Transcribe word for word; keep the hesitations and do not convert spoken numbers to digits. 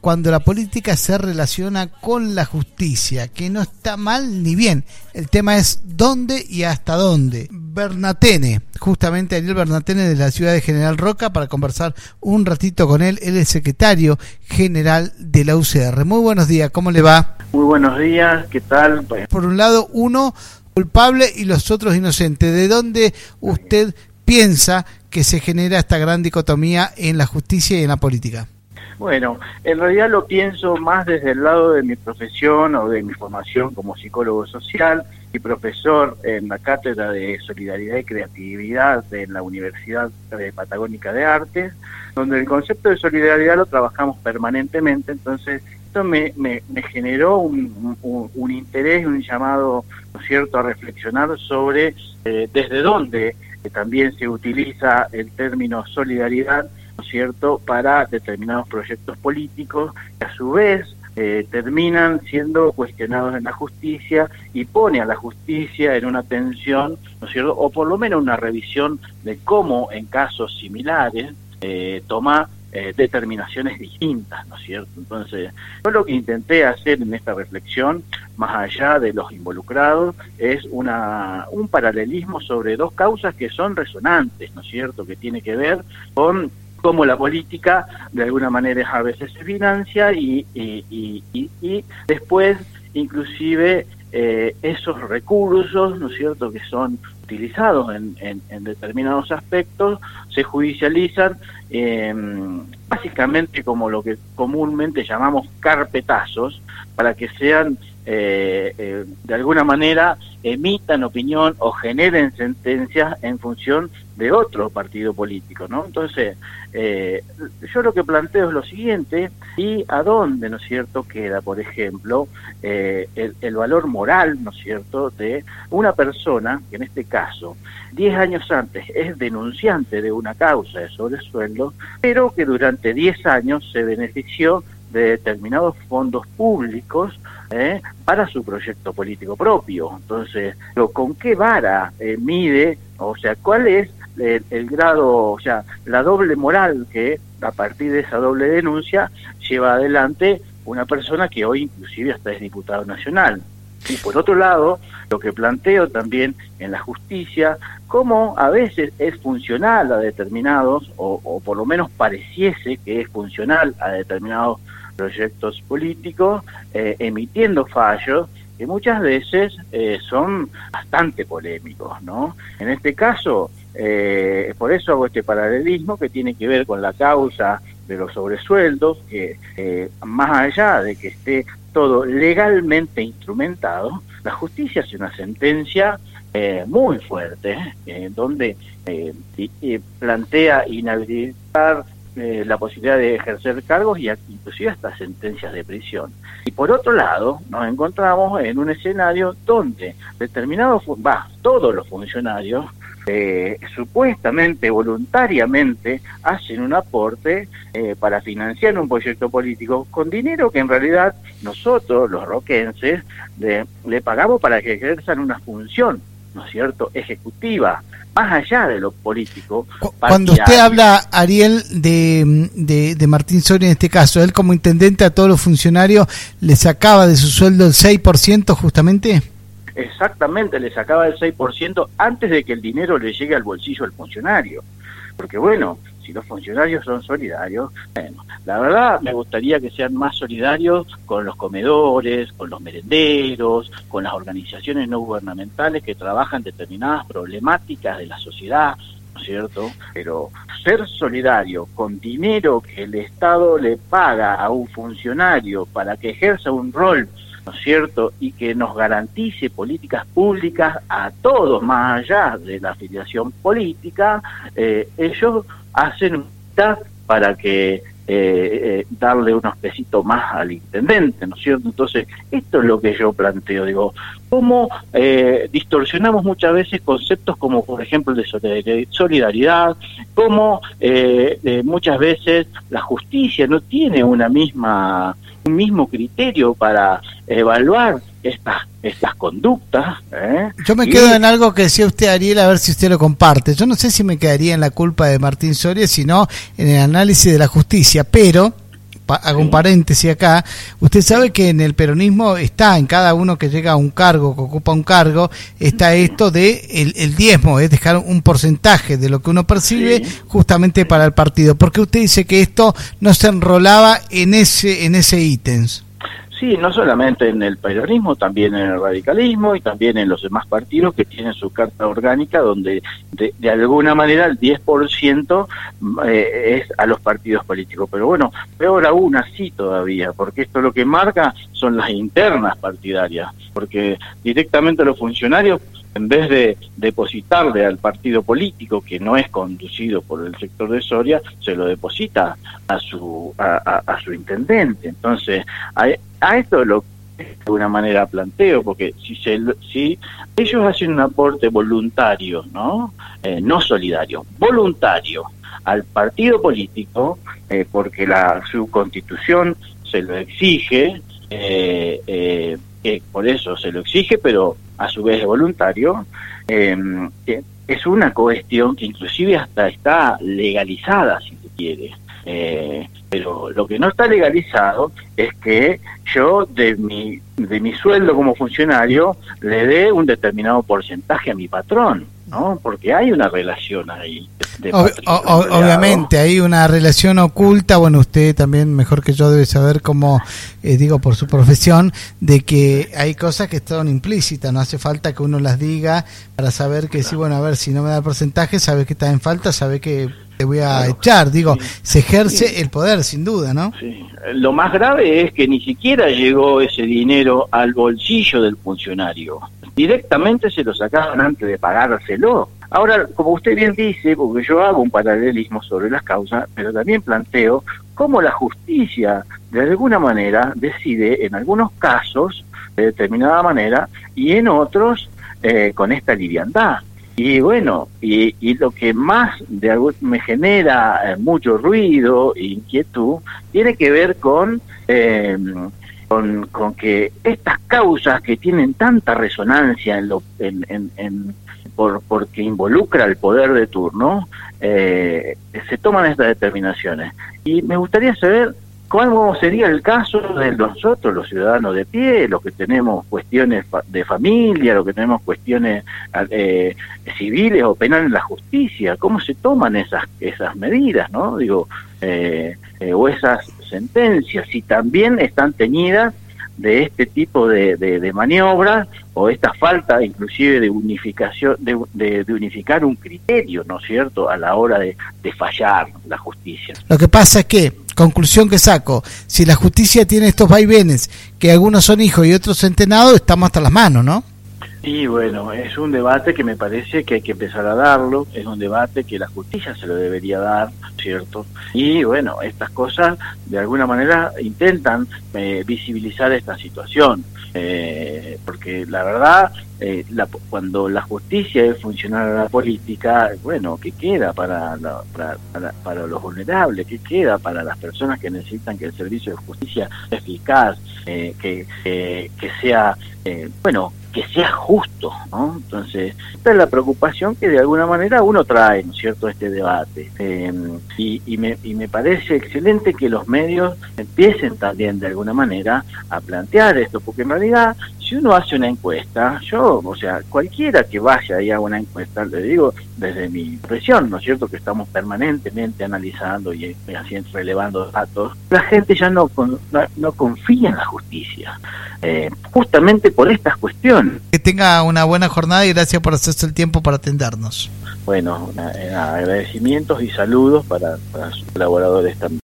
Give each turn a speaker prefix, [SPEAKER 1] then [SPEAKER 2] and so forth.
[SPEAKER 1] cuando la política se relaciona con la justicia, que no está mal ni bien. El tema es dónde y hasta dónde. Bernatene, justamente Ariel Bernatene de la ciudad de General Roca, para conversar un ratito con él. Él es secretario general de la U C R. Muy buenos días, ¿cómo le va?
[SPEAKER 2] Muy buenos días, ¿qué tal?
[SPEAKER 1] Por un lado, uno culpable y los otros inocentes. ¿De dónde usted piensa que se genera esta gran dicotomía en la justicia y en la política?
[SPEAKER 2] Bueno, en realidad lo pienso más desde el lado de mi profesión o de mi formación como psicólogo social y profesor en la Cátedra de Solidaridad y Creatividad de la Universidad Patagónica de Artes, donde el concepto de solidaridad lo trabajamos permanentemente. Entonces esto me, me, me generó un, un, un interés y un llamado, ¿no es cierto?, a reflexionar sobre eh, desde dónde eh, también se utiliza el término solidaridad, ¿no es cierto?, para determinados proyectos políticos que a su vez eh, terminan siendo cuestionados en la justicia y pone a la justicia en una tensión, ¿no es cierto?, o por lo menos una revisión de cómo en casos similares eh, toma Eh, determinaciones distintas, ¿no es cierto? Entonces, yo lo que intenté hacer en esta reflexión, más allá de los involucrados, es una un paralelismo sobre dos causas que son resonantes, ¿no es cierto?, que tiene que ver con cómo la política de alguna manera a veces se financia y, y, y, y, y después inclusive eh, esos recursos, ¿no es cierto?, que son utilizados en, en, en determinados aspectos, se judicializan eh, básicamente como lo que comúnmente llamamos carpetazos, para que sean eh, eh, de alguna manera emitan opinión o generen sentencias en función de otro partido político, ¿no? Entonces, eh, yo lo que planteo es lo siguiente: ¿y a dónde, no es cierto, queda, por ejemplo, eh, el, el valor moral, no es cierto, de una persona que en este caso, diez años antes, es denunciante de una causa de sobresueldo, pero que durante diez años se benefició de determinados fondos públicos eh, para su proyecto político propio? Entonces, ¿con qué vara eh, mide, o sea, cuál es el, el grado, o sea, la doble moral que a partir de esa doble denuncia lleva adelante una persona que hoy inclusive hasta es diputado nacional? Y por otro lado, lo que planteo también en la justicia, cómo a veces es funcional a determinados, o, o por lo menos pareciese que es funcional a determinados proyectos políticos, eh, emitiendo fallos que muchas veces eh, son bastante polémicos, ¿no? En este caso, eh, por eso hago este paralelismo que tiene que ver con la causa de los sobresueldos, que eh, más allá de que esté todo legalmente instrumentado, la justicia hace una sentencia eh, muy fuerte, eh, donde eh, y, y plantea inhabilitar eh, la posibilidad de ejercer cargos y inclusive hasta sentencias de prisión. Y por otro lado, nos encontramos en un escenario donde determinados, va, todos los funcionarios Eh, supuestamente, voluntariamente, hacen un aporte eh, para financiar un proyecto político con dinero que en realidad nosotros, los roquenses, le, le pagamos para que ejerzan una función, ¿no es cierto?, ejecutiva, más allá de lo político.
[SPEAKER 1] Cuando usted habla, Ariel, de, de, de Martín Soria en este caso, él como intendente a todos los funcionarios le sacaba de su sueldo el seis por ciento justamente.
[SPEAKER 2] Exactamente, le sacaba el seis por ciento antes de que el dinero le llegue al bolsillo del funcionario. Porque bueno, si los funcionarios son solidarios, bueno, la verdad me gustaría que sean más solidarios con los comedores, con los merenderos, con las organizaciones no gubernamentales que trabajan determinadas problemáticas de la sociedad, ¿no es cierto? Pero ser solidario con dinero que el Estado le paga a un funcionario para que ejerza un rol, ¿no es cierto?, y que nos garantice políticas públicas a todos, más allá de la afiliación política, eh, ellos hacen un para que eh, eh, darle unos pesitos más al intendente, ¿no es cierto? Entonces, esto es lo que yo planteo, digo, cómo eh, distorsionamos muchas veces conceptos como, por ejemplo, el de solidaridad, cómo eh, eh, muchas veces la justicia no tiene una misma un mismo criterio para evaluar estas estas conductas. ¿eh?
[SPEAKER 1] Yo me
[SPEAKER 2] y...
[SPEAKER 1] quedo en algo que decía usted, Ariel, a ver si usted lo comparte. Yo no sé si me quedaría en la culpa de Martín Soria, sino en el análisis de la justicia, pero hago un paréntesis acá, usted sabe que en el peronismo está, en cada uno que llega a un cargo, que ocupa un cargo, está esto de el, el diezmo, es dejar un porcentaje de lo que uno percibe sí. justamente para el partido. ¿Por qué usted dice que esto no se enrolaba en ese, en ese ítems?
[SPEAKER 2] Sí, no solamente en el peronismo, también en el radicalismo y también en los demás partidos que tienen su carta orgánica donde de, de alguna manera el diez por ciento eh, es a los partidos políticos. Pero bueno, peor aún así todavía, porque esto lo que marca son las internas partidarias, porque directamente los funcionarios, en vez de depositarle al partido político que no es conducido por el sector de Soria, se lo deposita a su a, a, a su intendente. Entonces, a, a esto lo de alguna manera planteo, porque si se si ellos hacen un aporte voluntario, no eh, no solidario, voluntario al partido político, eh, porque la su constitución se lo exige, eh, eh, eh, por eso se lo exige, pero a su vez es voluntario, eh, eh, es una cuestión que inclusive hasta está legalizada, si se quiere. Eh, pero lo que no está legalizado es que yo de mi de mi sueldo como funcionario le dé un determinado porcentaje a mi patrón, ¿no? Porque hay una relación ahí. De
[SPEAKER 1] Ob o, obviamente, hay una relación oculta. Bueno, usted también mejor que yo debe saber cómo, eh, digo por su profesión, de que hay cosas que están implícitas, no hace falta que uno las diga para saber que claro. sí, bueno, a ver, si no me da el porcentaje, sabe que está en falta, sabe que te voy a claro. echar, digo, sí. se ejerce sí. el poder, sin duda, ¿no?
[SPEAKER 2] Sí. Lo más grave es que ni siquiera llegó ese dinero al bolsillo del funcionario, directamente se lo sacaban antes de pagárselo. Ahora, como usted bien dice, porque yo hago un paralelismo sobre las causas, pero también planteo cómo la justicia, de alguna manera, decide en algunos casos de determinada manera y en otros eh, con esta liviandad. Y bueno, y, y lo que más de algo me genera eh, mucho ruido e inquietud tiene que ver con, eh, con con que estas causas que tienen tanta resonancia en lo en, en, en por porque involucra el poder de turno, eh, se toman estas determinaciones. Y me gustaría saber ¿cómo sería el caso de nosotros, los ciudadanos de pie, los que tenemos cuestiones de familia, los que tenemos cuestiones eh, civiles o penales en la justicia? ¿Cómo se toman esas esas medidas, no? Digo, eh, eh, o esas sentencias, si también están teñidas de este tipo de, de, de maniobras o esta falta inclusive de unificación, de, de, de unificar un criterio, ¿no es cierto?, a la hora de, de fallar la justicia.
[SPEAKER 1] Lo que pasa es que, conclusión que saco, si la justicia tiene estos vaivenes, que algunos son hijos y otros centenados, estamos hasta las manos, ¿no?
[SPEAKER 2] Y bueno, es un debate que me parece que hay que empezar a darlo, es un debate que la justicia se lo debería dar, ¿cierto? Y bueno, estas cosas de alguna manera intentan eh, visibilizar esta situación, eh, porque la verdad, eh, la, cuando la justicia es funcional a la política, bueno, ¿qué queda para, la, para, para, para los vulnerables? ¿Qué queda para las personas que necesitan que el servicio de justicia sea eficaz, eh, que, eh, que sea, eh, bueno, que sea justo, ¿no? Entonces, esta es la preocupación que de alguna manera uno trae, ¿no es cierto?, este debate. Eh, y, y, me, y me parece excelente que los medios empiecen también de alguna manera a plantear esto, porque en realidad, si uno hace una encuesta, yo, o sea, cualquiera que vaya y haga una encuesta, le digo desde mi presión, ¿no es cierto?, que estamos permanentemente analizando y haciendo, relevando datos, la gente ya no, no, no confía en la justicia, eh, justamente por estas cuestiones.
[SPEAKER 1] Que tenga una buena jornada y gracias por hacerse el tiempo para atendernos.
[SPEAKER 2] Bueno, una, una, agradecimientos y saludos para, para sus colaboradores también.